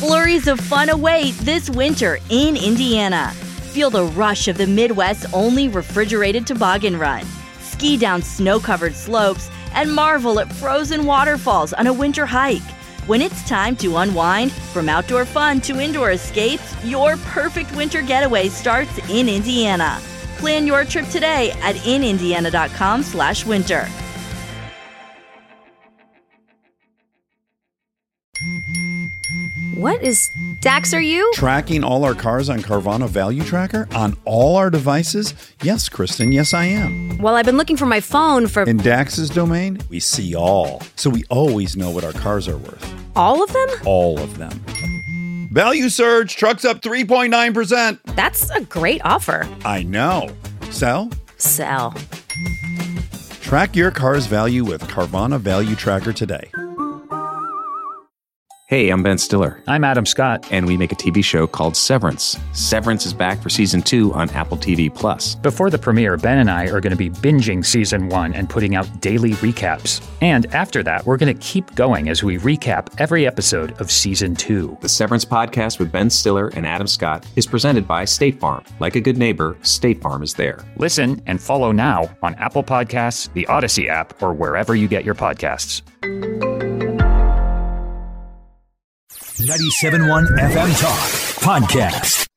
Flurries of fun await this winter in Indiana. Feel the rush of the Midwest's only refrigerated toboggan run. Ski down snow-covered slopes and marvel at frozen waterfalls on a winter hike. When it's time to unwind, from outdoor fun to indoor escapes, your perfect winter getaway starts in Indiana. Plan your trip today at inindiana.com/winter. What is Dax, are you? Tracking all our cars on Carvana Value Tracker on all our devices? Yes, Kristen, yes I am. Well, I've been looking for my phone for... In Dax's domain, we see all. So we always know what our cars are worth. All of them? All of them. Value surge, trucks up 3.9%. That's a great offer. I know. Sell? Sell. Track your car's value with Carvana Value Tracker today. Hey, I'm Ben Stiller. I'm Adam Scott. And we make a TV show called Severance. Severance is back for Season 2 on Apple TV+. Before the premiere, Ben and I are going to be binging Season 1 and putting out daily recaps. And after that, we're going to keep going as we recap every episode of Season 2. The Severance podcast with Ben Stiller and Adam Scott is presented by State Farm. Like a good neighbor, State Farm is there. Listen and follow now on Apple Podcasts, the Odyssey app, or wherever you get your podcasts. 97.1 FM Talk Podcast.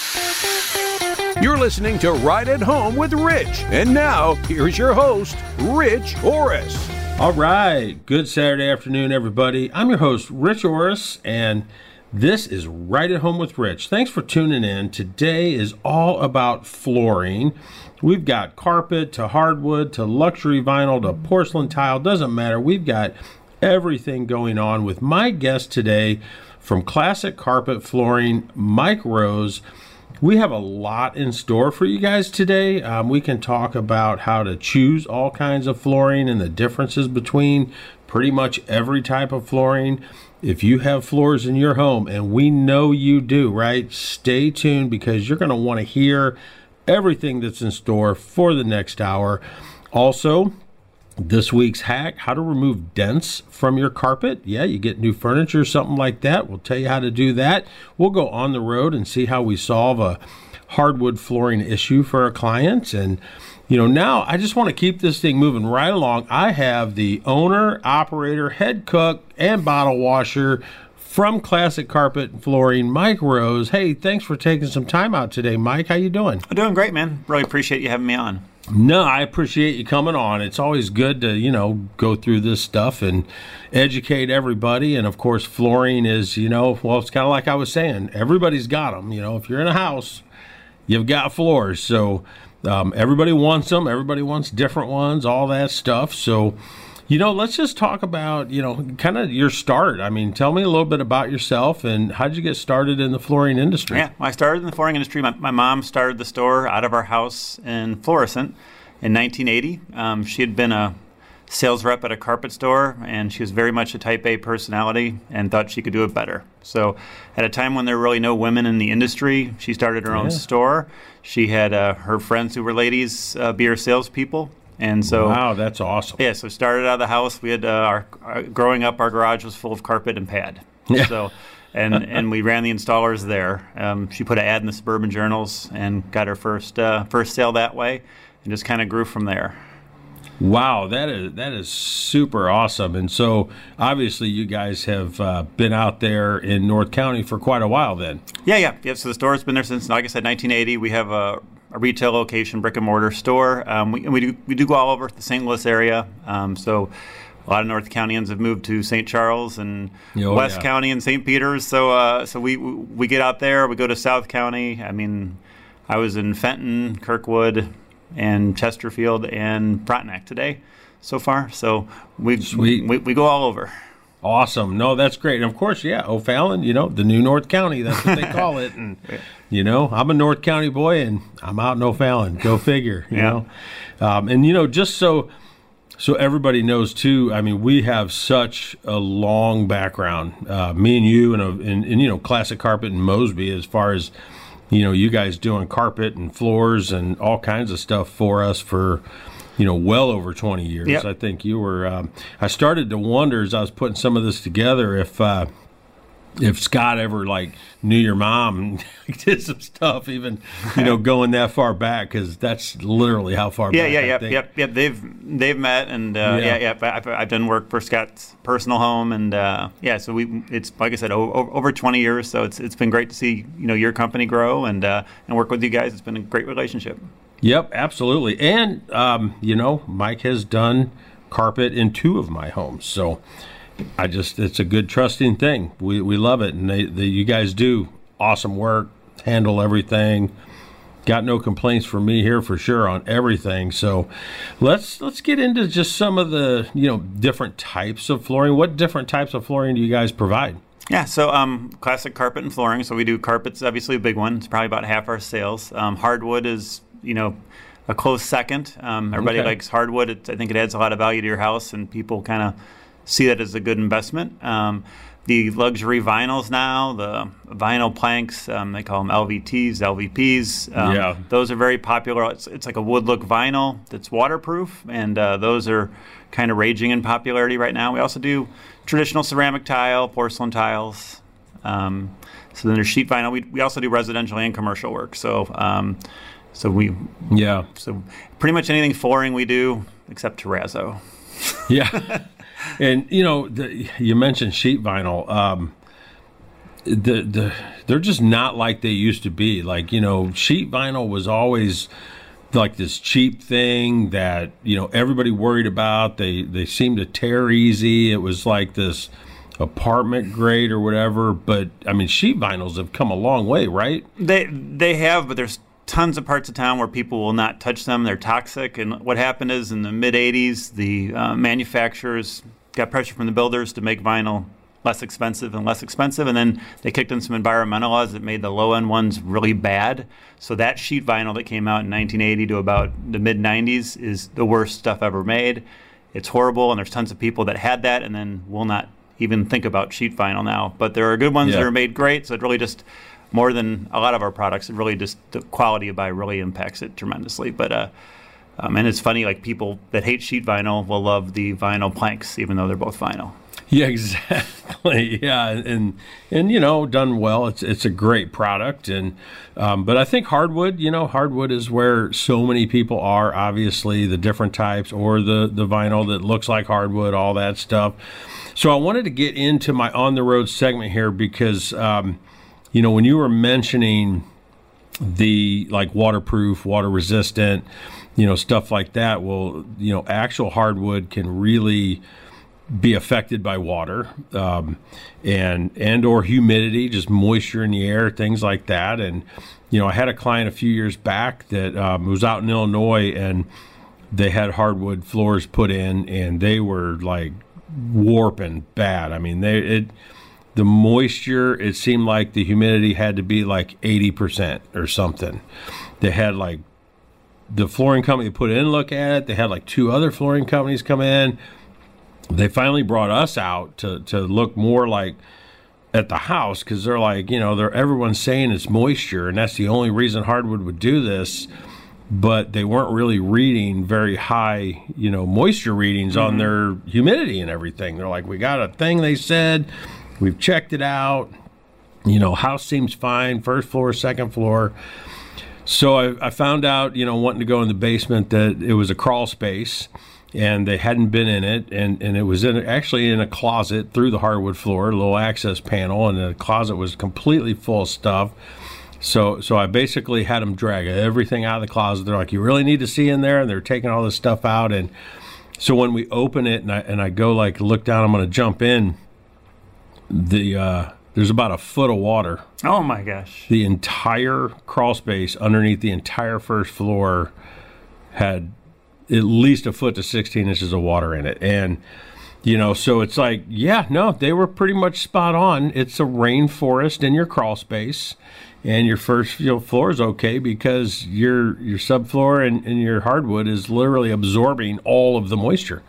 You're listening to Right at Home with Rich. And now, here's your host, Rich Orris. All right. Good Saturday afternoon, everybody. I'm your host, Rich Orris, and this is Right at Home with Rich. Thanks for tuning in. Today is all about flooring. We've got carpet to hardwood to luxury vinyl to porcelain tile. Doesn't matter. We've got everything going on with my guest today from Classic Carpet Flooring, Mike Rose. We have a lot in store for you guys today. We can talk about how to choose all kinds of flooring and the differences between pretty much every type of flooring. If you have floors in your home, and we know you do, right? Stay tuned because you're going to want to hear everything that's in store for the next hour. Also, this week's hack, how to remove dents from your carpet. Yeah, you get new furniture, something like that. We'll tell you how to do that. We'll go on the road and see how we solve a hardwood flooring issue for our clients. And, now I just want to keep this thing moving right along. I have the owner, operator, head cook, and bottle washer from Classic Carpet and Flooring, Mike Rose. Hey, thanks for taking some time out today, Mike. How you doing? I'm doing great, man. Really appreciate you having me on. No, I appreciate you coming on. It's always good to, go through this stuff and educate everybody. And, of course, flooring is, well, it's kind of like I was saying. Everybody's got them. If you're in a house, you've got floors. So everybody wants them. Everybody wants different ones, all that stuff. So, let's just talk about, kind of your start. I mean, tell me a little bit about yourself and how'd you get started in the flooring industry? Yeah, I started in the flooring industry. My mom started the store out of our house in Florissant in 1980. She had been a sales rep at a carpet store, and she was very much a type A personality and thought she could do it better. So at a time when there were really no women in the industry, she started her own store. She had her friends who were ladies be her salespeople. And so, wow, that's awesome. Yeah, so started out of the house. We had growing up, our garage was full of carpet and pad. Yeah. So, and we ran the installers there. She put an ad in the Suburban Journals and got her first sale that way, and just kind of grew from there. Wow, that is super awesome. And so, obviously, you guys have been out there in North County for quite a while then. Yeah. So the store's been there since, like I said, 1980. We have a retail location, brick and mortar store. We do go all over the St. Louis area. So a lot of North Countyans have moved to St. Charles and West County and St. Peters. So we get out there. We go to South County. I mean, I was in Fenton, Kirkwood, and Chesterfield and Frontenac today so far. So we go all over. Awesome. No, that's great. And of course, O'Fallon, the new North County, that's what they call it. And, I'm a North County boy and I'm out in O'Fallon. Go figure, you know. And, just so everybody knows too, I mean, we have such a long background, me and you and Classic Carpet and Mosby, as far as, you guys doing carpet and floors and all kinds of stuff for us for, well over 20 years. Yep. I think you were, I started to wonder as I was putting some of this together if if Scott ever like knew your mom and did some stuff, even going that far back, because that's literally how far back. Yeah. They've met, and I've done work for Scott's personal home, and so it's like I said, over 20 years. So it's been great to see your company grow and work with you guys. It's been a great relationship. Yep, absolutely. And Mike has done carpet in 2 of my homes, so. It's a good trusting thing. We love it, and you guys do awesome work, handle everything. Got no complaints from me here for sure on everything. So let's get into just some of the different types of flooring. What different types of flooring do you guys provide? Yeah, so classic carpet and flooring. So we do carpets, obviously a big one. It's probably about half our sales. Hardwood is a close second. Everybody likes hardwood. I think it adds a lot of value to your house, and people kind of see that as a good investment. The luxury vinyls now, the vinyl planks, they call them LVTs, LVPs. Those are very popular. It's like a wood look vinyl that's waterproof, and those are kind of raging in popularity right now. We also do traditional ceramic tile, porcelain tiles. So then there's sheet vinyl. We also do residential and commercial work. So pretty much anything flooring we do except terrazzo. Yeah. And you mentioned sheet vinyl. They're just not like they used to be. Like sheet vinyl was always like this cheap thing that everybody worried about. They seemed to tear easy. It was like this apartment grade or whatever. But I mean, sheet vinyls have come a long way, right? They have, but there's tons of parts of town where people will not touch them. They're toxic. And what happened is in the mid-'80s, the manufacturers got pressure from the builders to make vinyl less expensive. And then they kicked in some environmental laws that made the low-end ones really bad. So that sheet vinyl that came out in 1980 to about the mid-'90s is the worst stuff ever made. It's horrible, and there's tons of people that had that and then will not even think about sheet vinyl now. But there are good ones that are made great, so it really just... more than a lot of our products, it really just the quality you buy really impacts it tremendously. But and it's funny, like people that hate sheet vinyl will love the vinyl planks, even though they're both vinyl. Yeah, exactly. Yeah, and done well. It's a great product, and but I think hardwood. Hardwood is where so many people are. Obviously, the different types or the vinyl that looks like hardwood, all that stuff. So I wanted to get into my on the road segment here because. When you were mentioning the like waterproof, water resistant, stuff like that, well, actual hardwood can really be affected by water and or humidity, just moisture in the air, things like that. And, I had a client a few years back that was out in Illinois, and they had hardwood floors put in, and they were like warping bad. I mean, the moisture, it seemed like the humidity had to be like 80% or something. They had like the flooring company put in, look at it. They had like 2 other flooring companies come in. They finally brought us out to look more like at the house, because they're like, everyone's saying it's moisture, and that's the only reason hardwood would do this. But they weren't really reading very high, moisture readings on their humidity and everything. They're like, we got a thing, they said. We've checked it out. House seems fine. First floor, second floor. So I found out, wanting to go in the basement, that it was a crawl space, and they hadn't been in it. And it was actually in a closet through the hardwood floor, a little access panel, and the closet was completely full of stuff. So I basically had them drag everything out of the closet. They're like, you really need to see in there? And they're taking all this stuff out. And so when we open it and I go like look down, I'm going to jump in. There's about a foot of water. Oh my gosh! The entire crawl space underneath the entire first floor had at least a foot to 16 inches of water in it, and so it's like, they were pretty much spot on. It's a rainforest in your crawl space, and your first floor is okay because your subfloor and your hardwood is literally absorbing all of the moisture.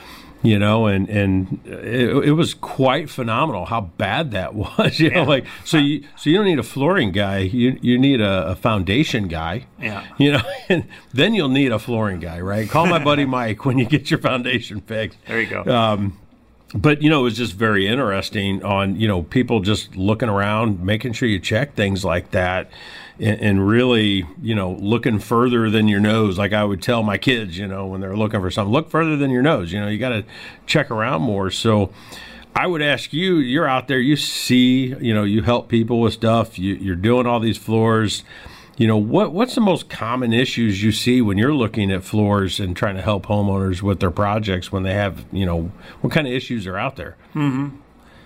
And it was quite phenomenal how bad that was. So you don't need a flooring guy. You need a foundation guy. Yeah. And then you'll need a flooring guy, right? Call my buddy Mike when you get your foundation fixed. There you go. But, it was just very interesting on, people just looking around, making sure you check things like that and really, looking further than your nose. Like I would tell my kids, when they're looking for something, look further than your nose. You got to check around more. So I would ask you, you're out there, you see, you help people with stuff, you're doing all these floors. What's the most common issues you see when you're looking at floors and trying to help homeowners with their projects when they have, what kind of issues are out there? Mm-hmm.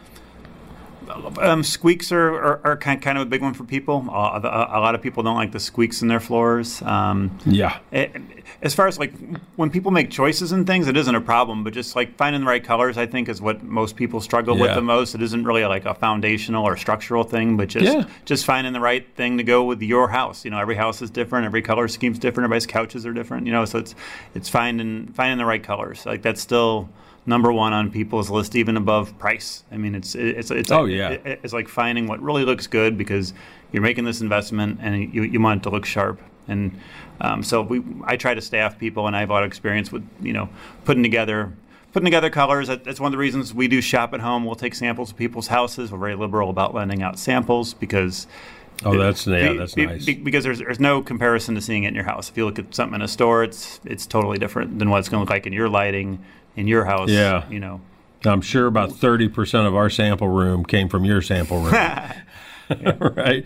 Squeaks are kind of a big one for people. A lot of people don't like the squeaks in their floors. As far as like when people make choices and things, it isn't a problem. But just like finding the right colors, I think, is what most people struggle with the most. It isn't really like a foundational or structural thing, but just finding the right thing to go with your house. Every house is different. Every color scheme's different. Everybody's couches are different. So it's finding the right colors. Like that's still number one on people's list, even above price. I mean, it's like finding what really looks good because you're making this investment and you want it to look sharp. And I try to staff people, and I have a lot of experience with putting together colors. That's one of the reasons we do shop at home. We'll take samples of people's houses. We're very liberal about lending out samples because. That's nice. Because there's no comparison to seeing it in your house. If you look at something in a store, it's totally different than what it's going to look like in your lighting in your house. Yeah. I'm sure about 30% of our sample room came from your sample room. Right?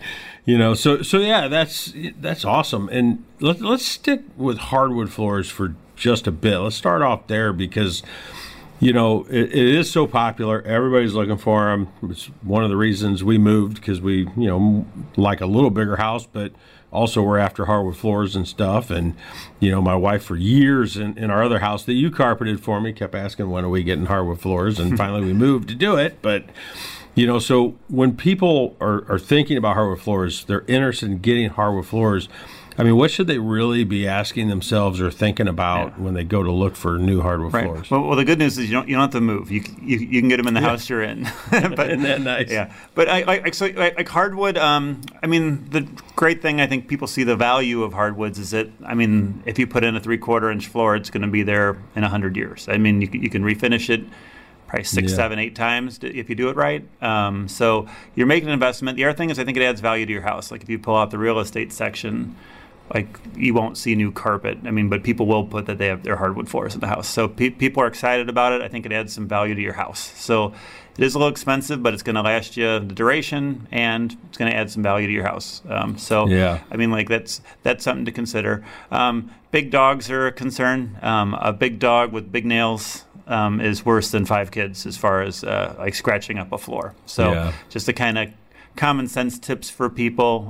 That's awesome. And let's stick with hardwood floors for just a bit. Let's start off there because it is so popular. Everybody's looking for them. It's one of the reasons we moved because we, like a little bigger house, but also we're after hardwood floors and stuff. And, my wife for years in our other house that you carpeted for me kept asking, when are we getting hardwood floors? And finally we moved to do it. But, so when people are thinking about hardwood floors, they're interested in getting hardwood floors. I mean, what should they really be asking themselves or thinking about when they go to look for new hardwood floors? Well, the good news is you don't have to move. You can get them in the house you're in. But, isn't that nice? Yeah. But like hardwood. The great thing I think people see the value of hardwoods is that if you put in a 3/4 inch floor, it's going to be there in 100 years. I mean, you can refinish it. Probably 6, 7, 8 times if you do it right. So you're making an investment. The other thing is I think it adds value to your house. Like if you pull out the real estate section, like you won't see new carpet. But people will put that they have their hardwood floors in the house. So people are excited about it. I think it adds some value to your house. So it is a little expensive, but it's going to last you the duration, and it's going to add some value to your house. That's something to consider. Big dogs are a concern. A big dog with big nails is worse than 5 kids as far as like scratching up a floor. So just the kind of common sense tips for people.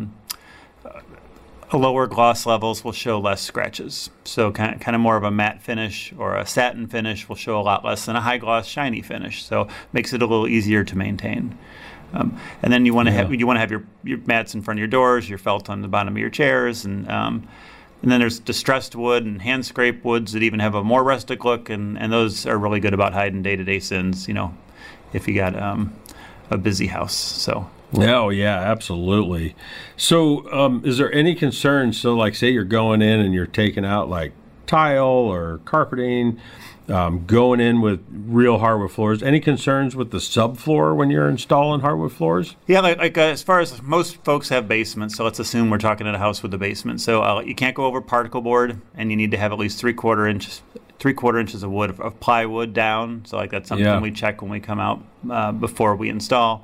Lower gloss levels will show less scratches. So kind of more of a matte finish or a satin finish will show a lot less than a high gloss shiny finish. So makes it a little easier to maintain. And then you want to have your mats in front of your doors, your felt on the bottom of your chairs, and then there's distressed wood and hand scrape woods that even have a more rustic look, and those are really good about hiding day-to-day sins, if you got a busy house. So. Oh, yeah, absolutely. So is there any concern? So like say you're going in and you're taking out like tile or carpeting, going in with real hardwood floors. Any concerns with the subfloor when you're installing hardwood floors? Yeah, as far as most folks have basements, so let's assume we're talking at a house with a basement. So you can't go over particle board, and you need to have at least 3/4 inches of wood of plywood down. So that's something we check when we come out before we install.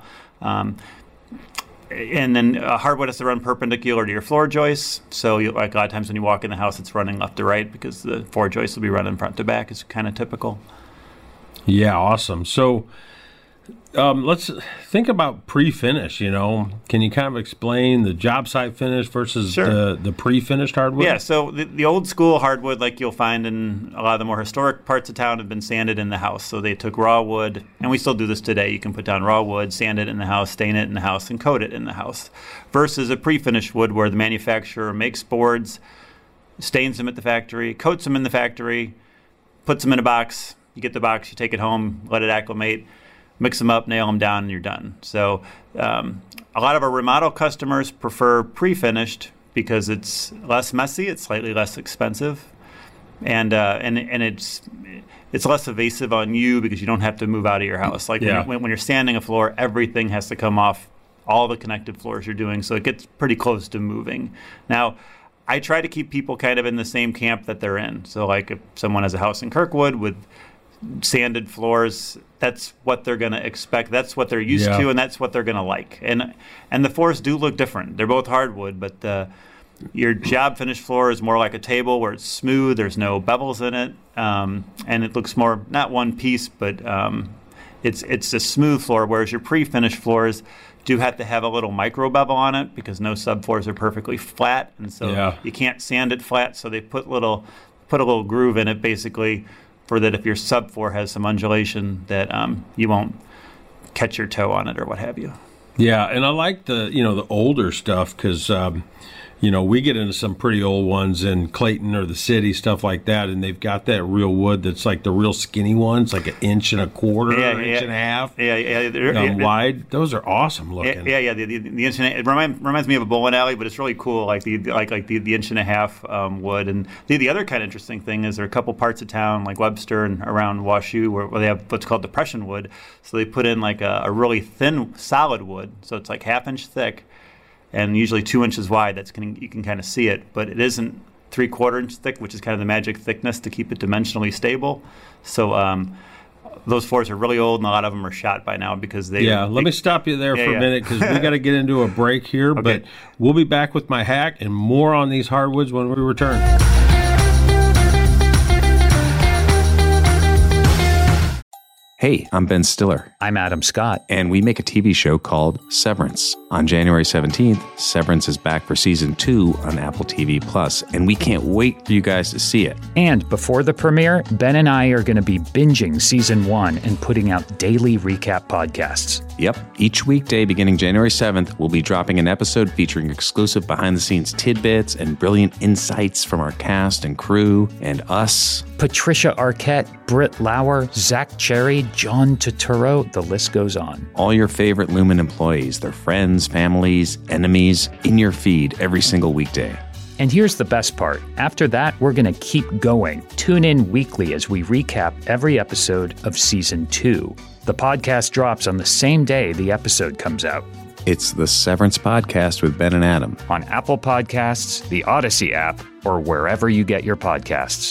And then hardwood has to run perpendicular to your floor joists. So a lot of times when you walk in the house, it's running left to right because the floor joists will be running front to back. It's kind of typical. Yeah, awesome. So let's think about pre-finish, Can you kind of explain the job site finish versus the pre-finished hardwood? Yeah, so the old school hardwood, like you'll find in a lot of the more historic parts of town, have been sanded in the house. So they took raw wood, and we still do this today. You can put down raw wood, sand it in the house, stain it in the house, and coat it in the house. Versus a pre-finished wood where the manufacturer makes boards, stains them at the factory, coats them in the factory, puts them in a box. You get the box, you take it home, let it acclimate, mix them up, nail them down, and you're done. So a lot of our remodel customers prefer pre-finished because it's less messy, it's slightly less expensive, and it's it's less evasive on you because you don't have to move out of your house. Like when you're sanding a floor, everything has to come off all the connected floors you're doing, so it gets pretty close to moving. Now, I try to keep people kind of in the same camp that they're in. So like if someone has a house in Kirkwood with sanded floors, that's what they're going to expect. That's what they're used to, and that's what they're going to like. And the floors do look different. They're both hardwood, but your job finished floor is more like a table where it's smooth. There's no bevels in it, and it looks more not one piece, but it's a smooth floor. Whereas your pre-finished floors do have to have a little micro bevel on it because no subfloors are perfectly flat, and so you can't sand it flat. So they put a little groove in it basically, for that if your subfloor has some undulation that you won't catch your toe on it or what have you. Yeah, and I like the older stuff because we get into some pretty old ones in Clayton or the city, stuff like that, and they've got that real wood that's like the real skinny ones, like 1.25 inches, inch and a half, wide. Those are awesome looking. The inch and a, it reminds me of a bowling alley, but it's really cool, like the 1.5 inch wood. And the other kind of interesting thing is there are a couple parts of town, like Webster and around Washoe, where they have what's called depression wood. So they put in like a really thin, solid wood, so it's like 1/2 inch thick, and usually 2 inches wide. You can kind of see it, but it isn't 3/4 inch thick, which is kind of the magic thickness to keep it dimensionally stable. So those floors are really old, and a lot of them are shot by now because they. Yeah, let me stop you there for a minute because we got to get into a break here. Okay. But we'll be back with my hack and more on these hardwoods when we return. Hey, I'm Ben Stiller. I'm Adam Scott. And we make a TV show called Severance. On January 17th, Severance is back for Season 2 on Apple TV+, and we can't wait for you guys to see it. And before the premiere, Ben and I are going to be binging Season 1 and putting out daily recap podcasts. Yep. Each weekday beginning January 7th, we'll be dropping an episode featuring exclusive behind-the-scenes tidbits and brilliant insights from our cast and crew and us. Patricia Arquette, Britt Lauer, Zach Cherry, John Turturro, the list goes on. All your favorite Lumen employees, their friends, families, enemies, in your feed every single weekday. And here's the best part. After that, we're going to keep going. Tune in weekly as we recap every episode of Season 2. The podcast drops on the same day the episode comes out. It's the Severance Podcast with Ben and Adam. On Apple Podcasts, the Odyssey app, or wherever you get your podcasts.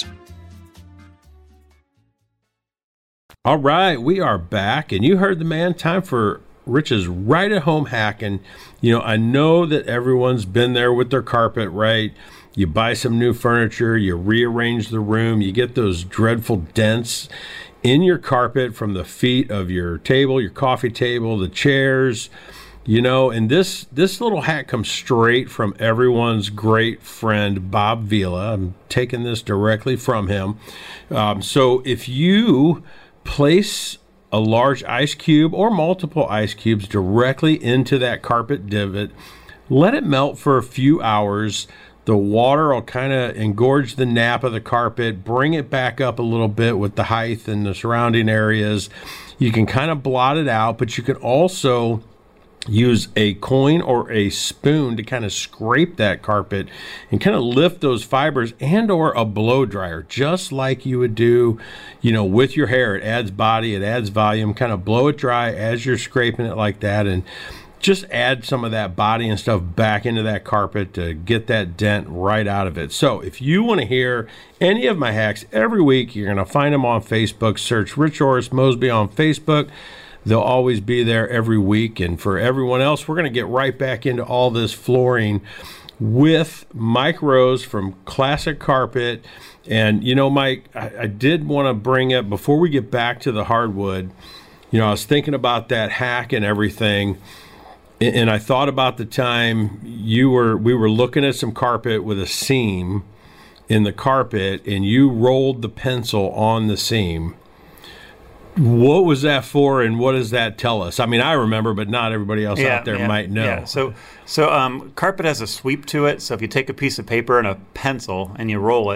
All right, we are back, and you heard the man. Time for Rich's right-at-home hack. And, I know that everyone's been there with their carpet, right? You buy some new furniture, you rearrange the room, you get those dreadful dents in your carpet from the feet of your table, your coffee table, the chairs, and this little hack comes straight from everyone's great friend, Bob Vila. I'm taking this directly from him. So if you place a large ice cube or multiple ice cubes directly into that carpet divot, let it melt for a few hours. The water will kind of engorge the nap of the carpet, bring it back up a little bit with the height and the surrounding areas. You can kind of blot it out, but you can also use a coin or a spoon to kind of scrape that carpet and kind of lift those fibers, and or a blow dryer, just like you would do, with your hair. It adds body, it adds volume. Kind of blow it dry as you're scraping it like that, and just add some of that body and stuff back into that carpet to get that dent right out of it. So if you want to hear any of my hacks every week, you're going to find them on Facebook. Search Rich Orris Mosby on Facebook. They'll always be there every week. And for everyone else, we're going to get right back into all this flooring with Mike Rose from Classic Carpet. And, Mike, I did want to bring up, before we get back to the hardwood, I was thinking about that hack and everything. And I thought about the time we were looking at some carpet with a seam in the carpet, and you rolled the pencil on the seam. What was that for, and what does that tell us? I mean, I remember, but not everybody else out there might know. Yeah. So carpet has a sweep to it. So if you take a piece of paper and a pencil and you roll it,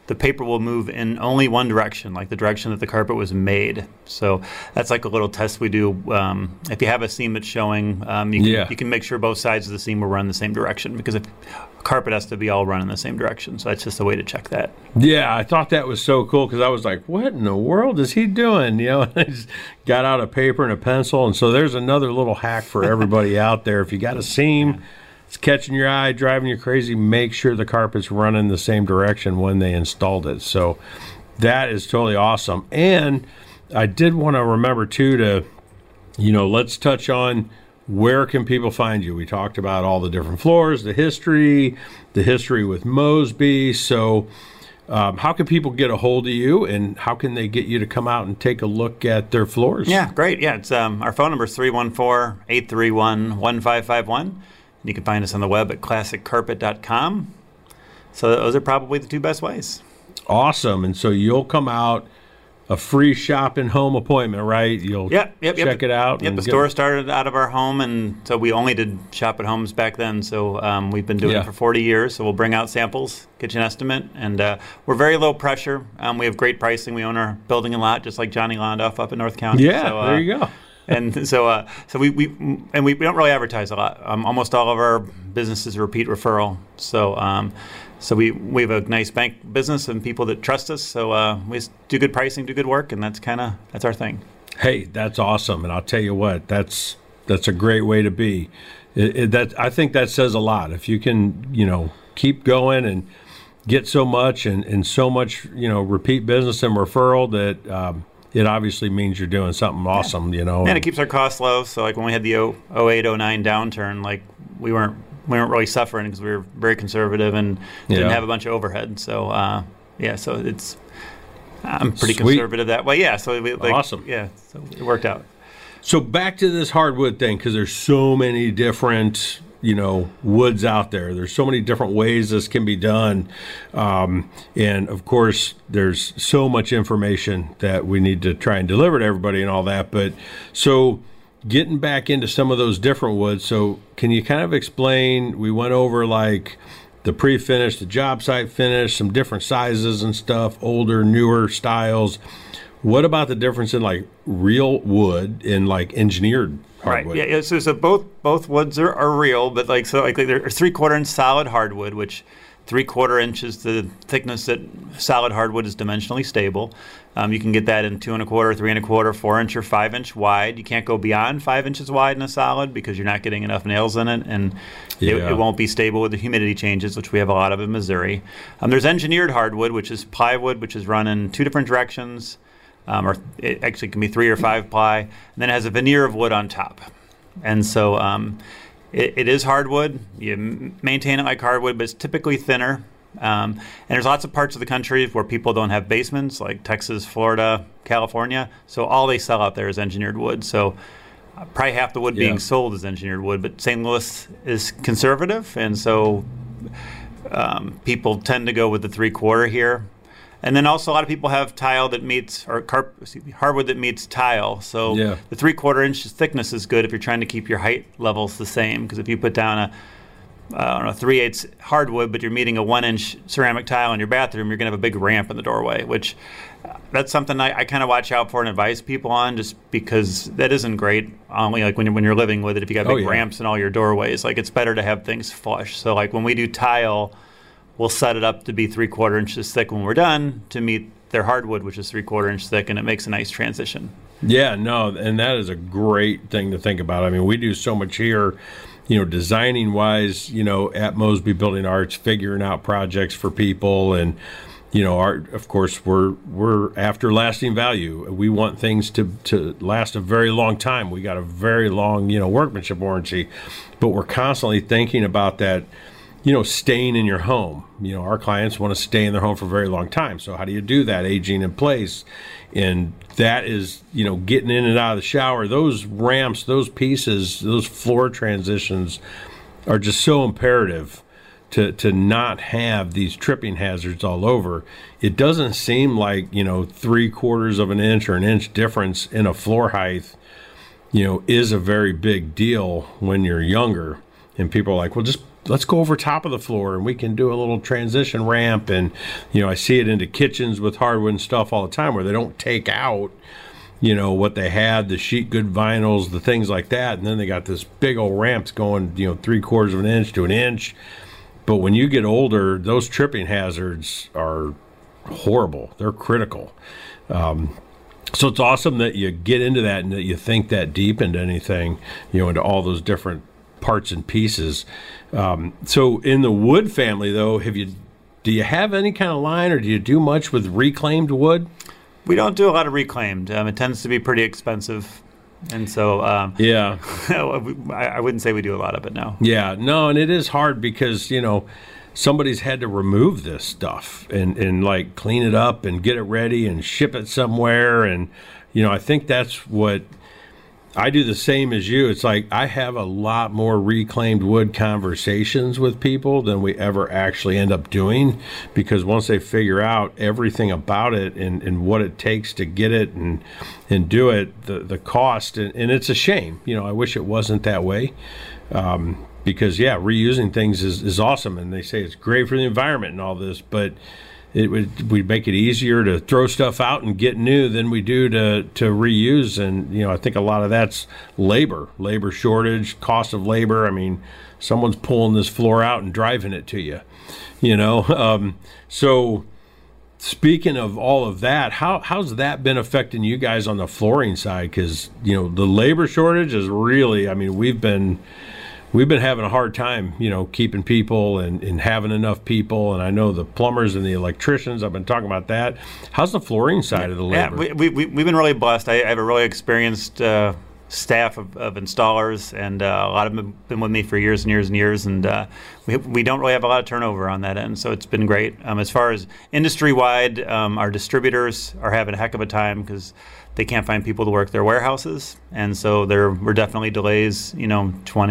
the paper will move in only one direction, like the direction that the carpet was made. So that's like a little test we do. If you have a seam that's showing, you can make sure both sides of the seam will run the same direction, because if carpet has to be all run in the same direction. So that's just a way to check that. Yeah, I thought that was so cool, because I was like, what in the world is he doing? I just got out a paper and a pencil. And so there's another little hack for everybody out there. If you got a seam, it's catching your eye, driving you crazy, make sure the carpet's running the same direction when they installed it. So that is totally awesome. And I did want to remember, too, to, let's touch on where can people find you. We talked about all the different floors, the history with Mosby. So how can people get a hold of you, and how can they get you to come out and take a look at their floors? Yeah, great. Yeah, it's our phone number is 314-831-1551. You can find us on the web at classiccarpet.com. So those are probably the two best ways. Awesome. And so you'll come out, a free shop and home appointment, right? You'll check it out. Yep, the store started out of our home, and so we only did shop at homes back then. So we've been doing it for 40 years. So we'll bring out samples, get you an estimate, and we're very low pressure. We have great pricing. We own our building and lot, just like Johnny Londoff up in North County. Yeah, so, there you go. And so we don't really advertise a lot. Almost all of our business is repeat referral. So we have a nice bank business and people that trust us. So we do good pricing, do good work, and that's our thing. Hey, that's awesome. And I'll tell you what, that's a great way to be. I think that says a lot. If you can, keep going and get so much and so much, repeat business and referral, that it obviously means you're doing something awesome, And it keeps our costs low. So like when we had the 08-09 downturn, like we weren't really suffering because we were very conservative and didn't have a bunch of overhead. So so I'm pretty conservative that way. Yeah, so awesome. Yeah, so it worked out. So back to this hardwood thing, because there's so many different woods out there. There's so many different ways this can be done, and of course there's so much information that we need to try and deliver to everybody and all that. But so getting back into some of those different woods, so can you kind of explain, we went over like the pre-finish, the job site finish, some different sizes and stuff, older, newer styles. What about the difference in like real wood and like engineered hardwood? Right. Yeah. So both woods are real, but like they're 3/4 inch solid hardwood, which 3/4 inches the thickness that solid hardwood is dimensionally stable. You can get that in 2 1/4, 3 1/4, 4 inch, or 5 inch wide. You can't go beyond 5 inches wide in a solid because you're not getting enough nails in it, and it won't be stable with the humidity changes, which we have a lot of in Missouri. There's engineered hardwood, which is plywood, which is run in 2 different directions. Or it actually can be 3 or 5 ply, and then it has a veneer of wood on top. And so it is hardwood. You maintain it like hardwood, but it's typically thinner. And there's lots of parts of the country where people don't have basements, like Texas, Florida, California. So all they sell out there is engineered wood. So probably half the wood being sold is engineered wood, but St. Louis is conservative, and so people tend to go with the 3/4 here. And then also a lot of people have tile that meets, or hardwood that meets tile. So the 3/4 inch thickness is good if you're trying to keep your height levels the same. Because if you put down a 3/8 hardwood, but you're meeting a 1 inch ceramic tile in your bathroom, you're going to have a big ramp in the doorway, which that's something I kind of watch out for and advise people on, just because that isn't great. Only like when you're living with it, if you got big ramps in all your doorways, like it's better to have things flush. So like when we do tile, we'll set it up to be 3/4 inches thick when we're done to meet their hardwood, which is 3/4 inch thick, and it makes a nice transition. Yeah, no, and that is a great thing to think about. I mean, we do so much here, designing wise, at Mosby Building Arts, figuring out projects for people, and of course, we're after lasting value. We want things to last a very long time. We got a very long, workmanship warranty, but we're constantly thinking about that. Staying in your home. Our clients want to stay in their home for a very long time. So how do you do that? Aging in place. And that is, getting in and out of the shower. Those ramps, those pieces, those floor transitions are just so imperative to not have these tripping hazards all over. It doesn't seem like, 3/4 of an inch or an inch difference in a floor height, is a very big deal when you're younger. And people are like, well, just let's go over top of the floor and we can do a little transition ramp. And, you know, I see it into kitchens with hardwood and stuff all the time where they don't take out, you know, what they had, the sheet good vinyls, the things like that. And then they got this big old ramps going, you know, 3/4 of an inch to an inch. But when you get older, those tripping hazards are horrible. They're critical. So it's awesome that you get into that and that you think that deep into anything, you know, into all those different parts and pieces. So in the wood family, though, do you have any kind of line, or do you do much with reclaimed wood? We don't do a lot of reclaimed. It tends to be pretty expensive. And so, yeah, I wouldn't say we do a lot of it now. Yeah, no, and it is hard because, you know, somebody's had to remove this stuff and like clean it up and get it ready and ship it somewhere. And, you know, I think that's what I do the same as you. It's like I have a lot more reclaimed wood conversations with people than we ever actually end up doing, because once they figure out everything about it and what it takes to get it and do it, the cost, and it's a shame. You know, I wish it wasn't that way. Because, yeah, reusing things is awesome, and they say it's great for the environment and all this, but we'd make it easier to throw stuff out and get new than we do to reuse. And, you know, I think a lot of that's labor shortage, cost of labor. I mean, someone's pulling this floor out and driving it to you, you know. So speaking of all of that, how's that been affecting you guys on the flooring side? Because, you know, the labor shortage is really, I mean, we've been having a hard time, you know, keeping people and having enough people. And I know the plumbers and the electricians, I've been talking about that. How's the flooring side of the labor? Yeah, we've been really blessed. I have a really experienced staff of installers, and a lot of them have been with me for years and years and years. And we don't really have a lot of turnover on that end, so it's been great. As far as industry-wide, our distributors are having a heck of a time because they can't find people to work their warehouses. And so there were definitely delays, you know,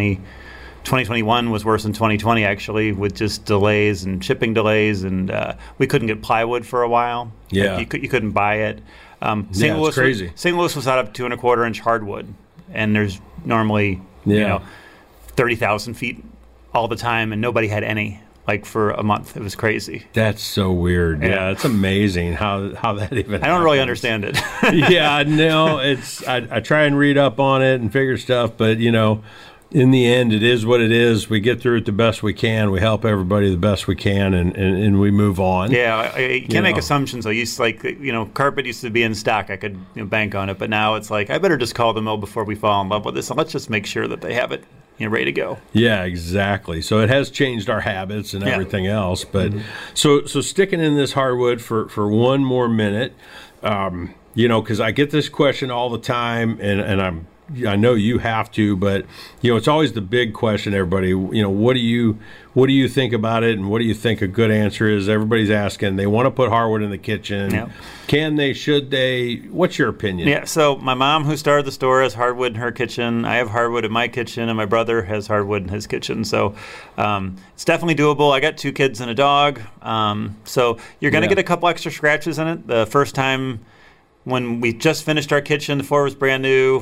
2021 was worse than 2020, actually, with just delays and shipping delays, and we couldn't get plywood for a while. Yeah, like you couldn't buy it. St. Louis, crazy. St. Louis was out of 2 1/4 inch hardwood, and there's normally you know 30,000 feet all the time, and nobody had any. Like for a month, it was crazy. That's so weird. Yeah, it's amazing how that even. I don't really understand it. Yeah, no, I try and read up on it and figure stuff, but you know, in the end, it is what it is. We get through it the best we can. We help everybody the best we can, and we move on. Yeah, you can't make assumptions. I used to, like, you know, carpet used to be in stock. I could bank on it, but now it's like I better just call the mill before we fall in love with this. So let's just make sure that they have it, you know, ready to go. Yeah, exactly. So it has changed our habits and everything else. But so sticking in this hardwood for one more minute, you know, because I get this question all the time, and I know you have to, but you know, it's always the big question. Everybody, you know, what do you think about it, and what do you think a good answer is? Everybody's asking. They want to put hardwood in the kitchen. Yep. Can they? Should they? What's your opinion? Yeah. So my mom, who started the store, has hardwood in her kitchen. I have hardwood in my kitchen, and my brother has hardwood in his kitchen. So it's definitely doable. I got 2 kids and a dog, so you're going to get a couple extra scratches in it. The first time when we just finished our kitchen, the floor was brand new.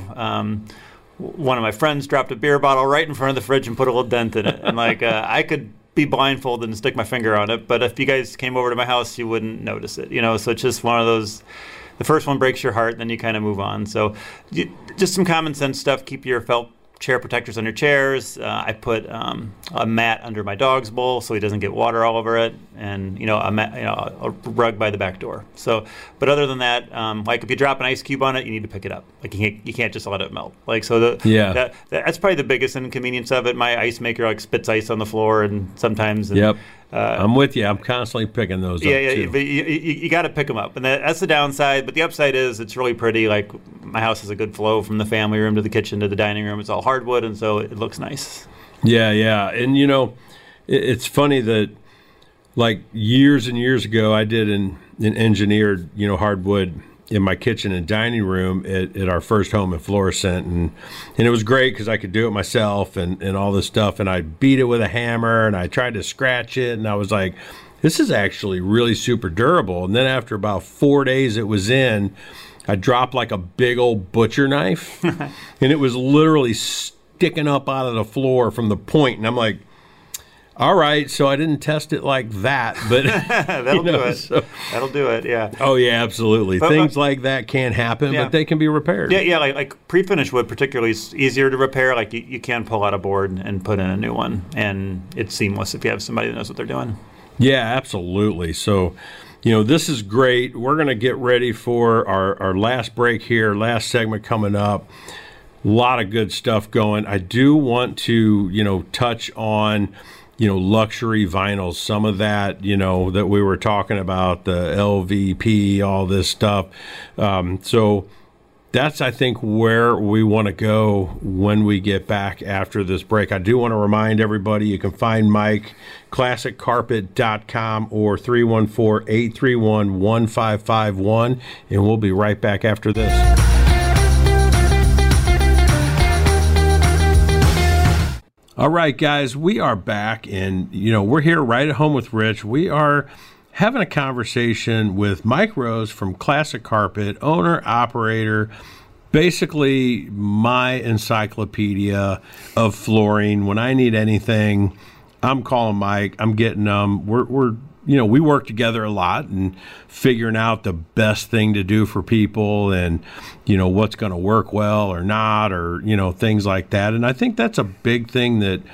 One of my friends dropped a beer bottle right in front of the fridge and put a little dent in it. And like I could be blindfolded and stick my finger on it, but if you guys came over to my house, you wouldn't notice it. You know, so it's just one of those. The first one breaks your heart, then you kind of move on. So just some common sense stuff. Keep your felt chair protectors on your chairs. I put a mat under my dog's bowl so he doesn't get water all over it, and a rug by the back door. So, but other than that, like if you drop an ice cube on it, you need to pick it up. Like you can't just let it melt. Like so, that's probably the biggest inconvenience of it. My ice maker like spits ice on the floor, and sometimes. Yep. I'm with you. I'm constantly picking those up, too. But you got to pick them up. And that's the downside. But the upside is it's really pretty. Like, my house has a good flow from the family room to the kitchen to the dining room. It's all hardwood, and so it looks nice. Yeah. And, you know, it's funny that, like, years and years ago, I did an engineered, you know, hardwood in my kitchen and dining room at our first home in Florissant, and it was great because I could do it myself and all this stuff, and I beat it with a hammer and I tried to scratch it, and I was like, this is actually really super durable. And then after about 4 days it was in, I dropped like a big old butcher knife and it was literally sticking up out of the floor from the point, and I'm like, All right, so I didn't test it like that, but that'll do it. So. That'll do it. Yeah. Oh yeah, absolutely. But, Things like that can happen, but they can be repaired. Yeah. Like pre-finished wood, particularly, is easier to repair. Like you can pull out a board and put in a new one, and it's seamless if you have somebody that knows what they're doing. Yeah, absolutely. So, this is great. We're going to get ready for our last break here, last segment coming up. A lot of good stuff going. I do want to, touch on, luxury vinyls, some of that, that we were talking about, the LVP, all this stuff. So that's, I think, where we want to go when we get back after this break. I do want to remind everybody you can find Mike, classiccarpet.com or 314-831-1551, and we'll be right back after this. All right, guys, we are back, and, we're here right at home with Rich. We are having a conversation with Mike Rose from Classic Carpet, owner, operator, basically my encyclopedia of flooring. When I need anything, I'm calling Mike. I'm getting them. We work together a lot and figuring out the best thing to do for people and, what's going to work well or not, or, things like that. And I think that's a big thing that,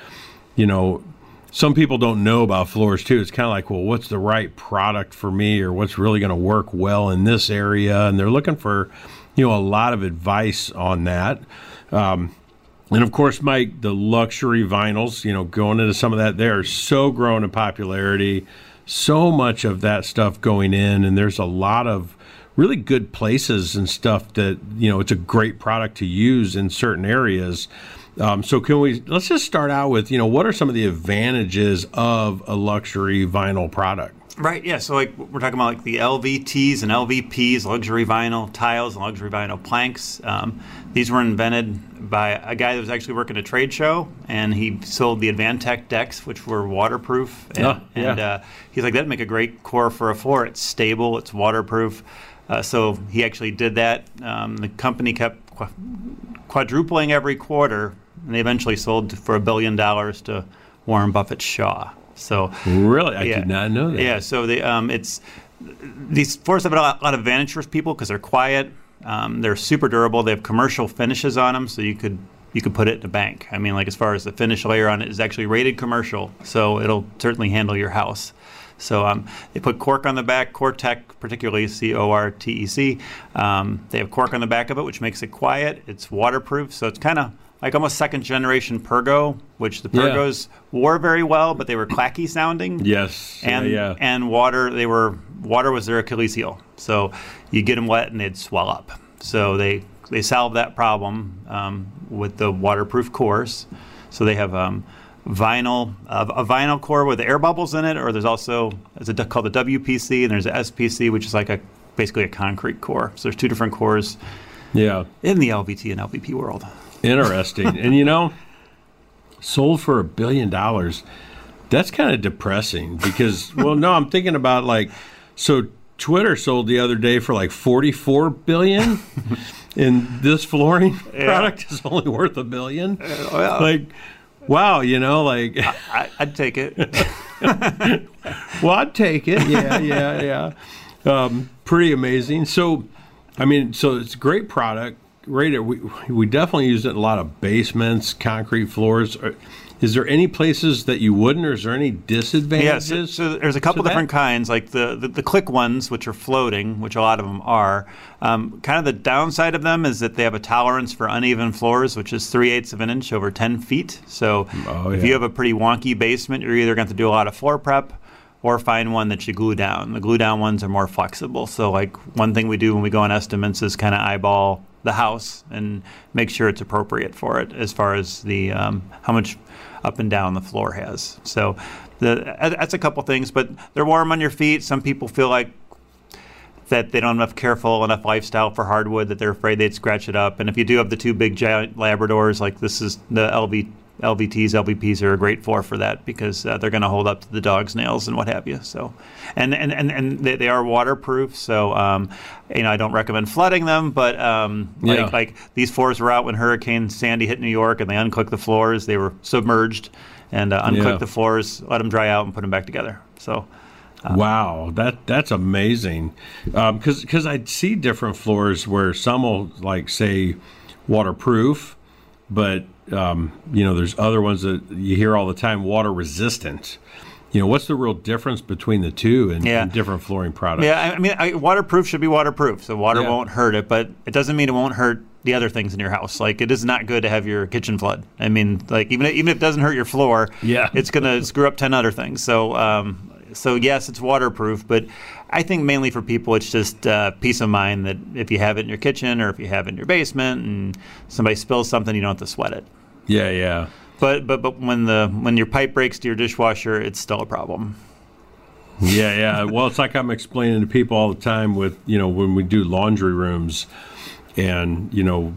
some people don't know about floors too. It's kind of like, well, what's the right product for me, or what's really going to work well in this area? And they're looking for, a lot of advice on that. And of course, Mike, the luxury vinyls, going into some of that, they are so growing in popularity. So much of that stuff going in, and there's a lot of really good places and stuff that, it's a great product to use in certain areas. So let's just start out with, what are some of the advantages of a luxury vinyl product? Right, yeah. So we're talking about the LVTs and LVPs, luxury vinyl tiles and luxury vinyl planks. These were invented by a guy that was actually working at a trade show, and he sold the Advantech decks, which were waterproof. And he's like, that'd make a great core for a floor. It's stable, it's waterproof. So he actually did that. The company kept quadrupling every quarter, and they eventually sold for $1 billion to Warren Buffett's Shaw. So really, I did not know that. Yeah, so these floors have a lot of advantage for people because they're quiet. They're super durable. They have commercial finishes on them, so you could put it in a bank. I mean, like as far as the finish layer on it is actually rated commercial, so it'll certainly handle your house. So they put cork on the back, Cortec, particularly CORTEC. They have cork on the back of it, which makes it quiet. It's waterproof, so it's kind of like almost second generation Pergo, which the Pergos wore very well, but they were clacky sounding. Yes. And water was their Achilles heel. So you get them wet and they'd swell up. So they solved that problem with the waterproof cores. So they have a vinyl core with air bubbles in it, or there's also called the WPC, and there's a SPC, which is like basically a concrete core. So there's two different cores. Yeah. In the LVT and LVP world. Interesting. And sold for $1 billion. That's kind of depressing because, I'm thinking about so Twitter sold the other day for $44 billion, and this flooring product is only worth $1 billion. Wow, I'd take it. Well, I'd take it. Yeah. Pretty amazing. So it's a great product. We definitely use it in a lot of basements, concrete floors. Is there any places that you wouldn't, or is there any disadvantages? Yeah, so there's a couple different kinds, like the click ones, which are floating, which a lot of them are. Kind of the downside of them is that they have a tolerance for uneven floors, which is 3/8 of an inch over 10 feet. So if you have a pretty wonky basement, you're either going to have to do a lot of floor prep or find one that you glue down. The glue down ones are more flexible. So one thing we do when we go on estimates is kind of eyeball the house and make sure it's appropriate for it as far as the how much up and down the floor has. So that's a couple things, but they're warm on your feet. Some people feel like that they don't have enough lifestyle for hardwood, that they're afraid they'd scratch it up. And if you do have the two big giant Labradors, like this is the LVTs, LVPs are a great floor for that because they're going to hold up to the dog's nails and what have you. So, and they are waterproof. So, I don't recommend flooding them, but like these floors were out when Hurricane Sandy hit New York, and they unclicked the floors. They were submerged, and unclicked the floors, let them dry out, and put them back together. So. Wow, that's amazing. Because I see different floors where some will say waterproof, but there's other ones that you hear all the time, water resistant. What's the real difference between the two and different flooring products? Yeah, I mean, waterproof should be waterproof, so water won't hurt it, but it doesn't mean it won't hurt the other things in your house. Like, it is not good to have your kitchen flood. I mean, even if it doesn't hurt your floor, it's going to screw up 10 other things. So yes, it's waterproof, but I think mainly for people it's just peace of mind that if you have it in your kitchen or if you have it in your basement and somebody spills something, you don't have to sweat it. Yeah. But when your pipe breaks to your dishwasher, it's still a problem. Yeah. Well, it's like I'm explaining to people all the time with when we do laundry rooms, and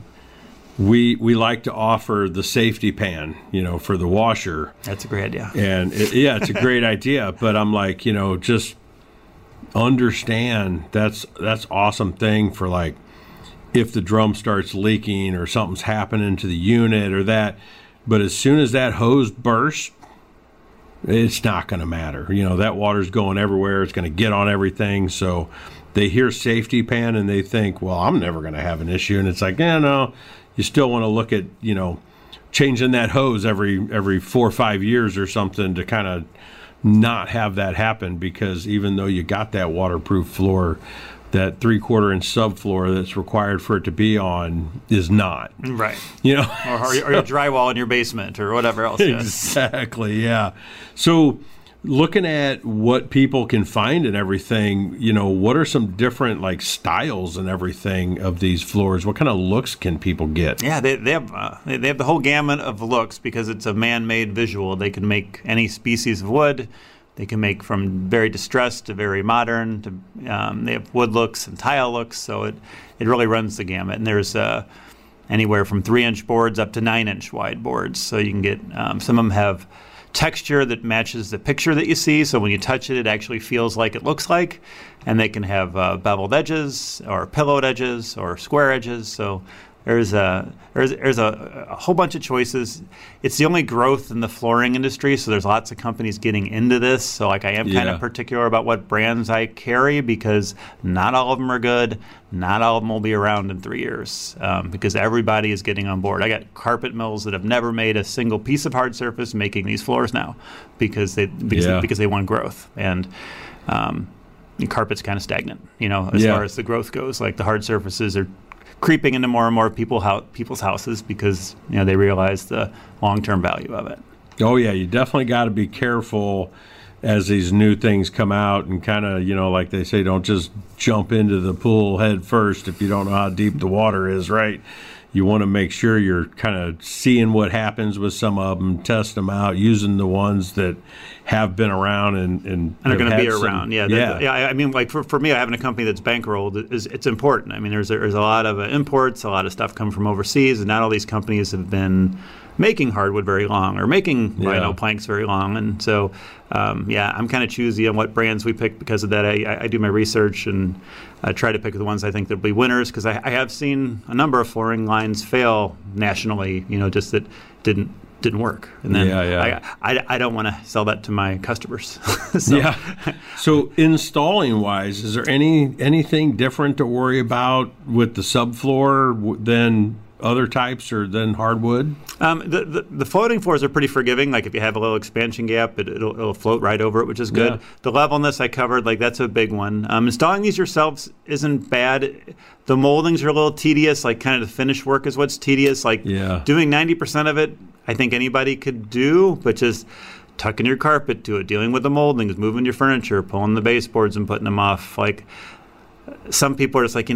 we like to offer the safety pan, for the washer. That's a great idea. And it's a great idea. But I'm like, just understand that's awesome thing for if the drum starts leaking or something's happening to the unit or that. But as soon as that hose bursts, it's not going to matter. That water's going everywhere. It's going to get on everything. So they hear safety pan and they think, well, I'm never going to have an issue. And it's like, no. You still want to look at, changing that hose every 4 or 5 years or something to kind of not have that happen, because even though you got that waterproof floor, that 3/4 inch subfloor that's required for it to be on is not. Right. Or your drywall in your basement or whatever else. Exactly, yeah. So looking at what people can find and everything, what are some different styles and everything of these floors? What kind of looks can people get? Yeah, they have the whole gamut of looks because it's a man-made visual. They can make any species of wood. They can make from very distressed to very modern. They have wood looks and tile looks, so it really runs the gamut. And there's anywhere from 3-inch boards up to 9-inch wide boards. So you can get some of them have texture that matches the picture that you see, so when you touch it, it actually feels like it looks like. And they can have beveled edges or pillowed edges or square edges. So there's a whole bunch of choices. It's the only growth in the flooring industry, so there's lots of companies getting into this. So I am kind of particular about what brands I carry because not all of them are good. Not all of them will be around in 3 years because everybody is getting on board. I got carpet mills that have never made a single piece of hard surface making these floors now because they want growth. And carpet's kind of stagnant, as far as the growth goes. Like the hard surfaces are creeping into more and more people's houses because they realize the long-term value of it. Oh yeah, you definitely got to be careful as these new things come out and kind of like they say, don't just jump into the pool head first if you don't know how deep the water is, right? You want to make sure you're kind of seeing what happens with some of them, test them out, using the ones that have been around and are going to be around. I mean, for me, having a company that's bankrolled it's important. I mean, there's a lot of imports, a lot of stuff come from overseas, and not all these companies have been making hardwood very long or making vinyl planks very long. And so, I'm kind of choosy on what brands we pick because of that. I do my research and I try to pick the ones I think that'll be winners because I have seen a number of flooring lines fail nationally, just that didn't work. And then I don't want to sell that to my customers. So installing wise, is there anything different to worry about with the subfloor than other types or than hardwood? The floating floors are pretty forgiving. Like if you have a little expansion gap, it'll float right over it, which is good. The levelness I covered, that's a big one. Installing these yourselves isn't bad. The moldings are a little tedious. Like kind of the finish work is what's tedious. Doing 90% of it, I think anybody could do, but just tucking your carpet to it, dealing with the moldings, moving your furniture, pulling the baseboards and putting them off. Like some people are just like,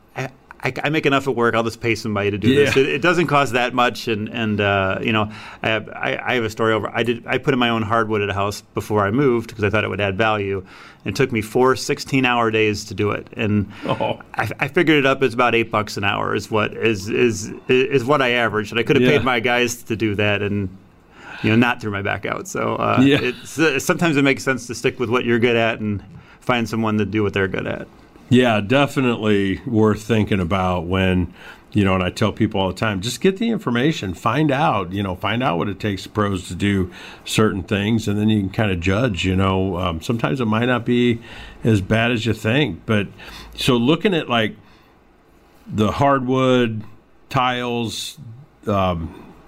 I make enough at work. I'll just pay somebody to do this. It doesn't cost that much, and I have a story over. I put in my own hardwood at a house before I moved because I thought it would add value. It took me 4 16-hour days to do it, and I figured it up as about $8 an hour is what I averaged, and I could have paid my guys to do that, and not through my back out. So Yeah. sometimes it makes sense to stick with what you're good at and find someone to do what they're good at. Yeah, definitely worth thinking about when, and I tell people all the time, just get the information, find out what it takes pros to do certain things, and then you can kind of judge, sometimes it might not be as bad as you think. But so looking at like the hardwood tiles, the